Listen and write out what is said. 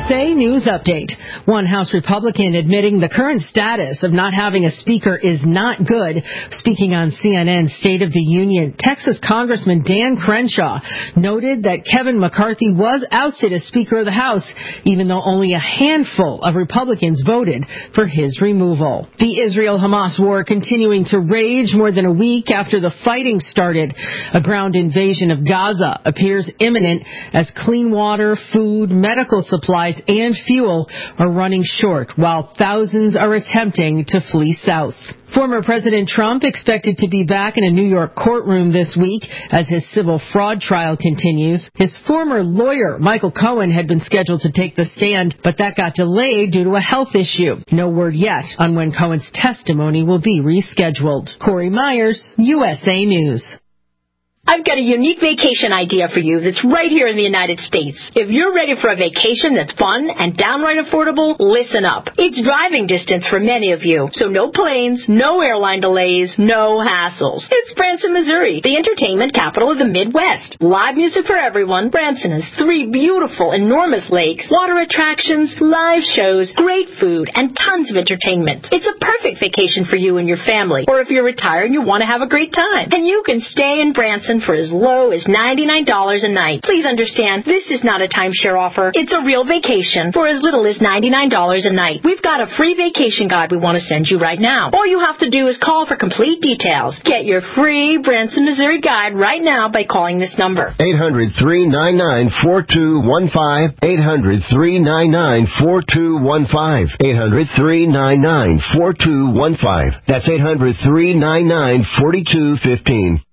USA News Update. One House Republican admitting the current status of not having a speaker is not good. Speaking on CNN's State of the Union, Texas Congressman Dan Crenshaw noted that Kevin McCarthy was ousted as Speaker of the House, even though only a handful of Republicans voted for his removal. The Israel-Hamas war continuing to rage more than a week after the fighting started. A ground invasion of Gaza appears imminent as clean water, food, medical supplies, and fuel are running short, while thousands are attempting to flee south. Former President Trump expected to be back in a New York courtroom this week as his civil fraud trial continues. His former lawyer, Michael Cohen, had been scheduled to take the stand, but that got delayed due to a health issue. No word yet on when Cohen's testimony will be rescheduled. Corey Myers, USA News. I've got a unique vacation idea for you that's right here in the United States. If you're ready for a vacation that's fun and downright affordable, listen up. It's driving distance for many of you, so no planes, no airline delays, no hassles. It's Branson, Missouri, the entertainment capital of the Midwest. Live music for everyone. Branson has 3 beautiful, enormous lakes, water attractions, live shows, great food, and tons of entertainment. It's a perfect vacation for you and your family, or if you're retired and you want to have a great time. And you can stay in Branson for as low as $99 a night. Please understand, this is not a timeshare offer. It's a real vacation for as little as $99 a night. We've got a free vacation guide we want to send you right now. All you have to do is call for complete details. Get your free Branson, Missouri guide right now by calling this number. 800-399-4215. 800-399-4215. 800-399-4215. That's 800-399-4215.